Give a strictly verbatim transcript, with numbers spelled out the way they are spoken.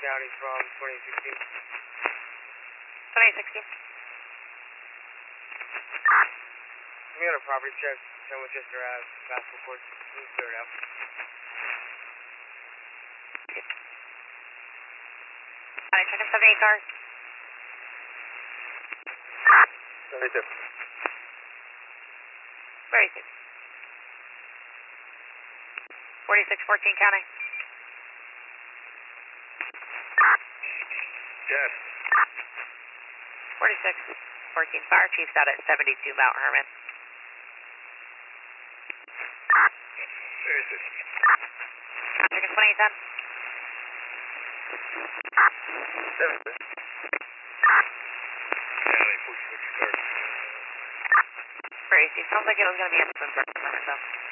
County from twenty sixteen. twenty sixteen. We got a property check, San Winchester Ave, basketball court. Please clear it out. County checking seventy-eight cars. seventy-two. Very good. forty-six fourteen County. Yes. forty-six fourteen Fire Chief's out at seventy-two Mount Herman. Where is it? Checking twenty-eight ten. Seven. County, forty-six thirty. Crazy. Sounds like it was going to be in Swinburne or so.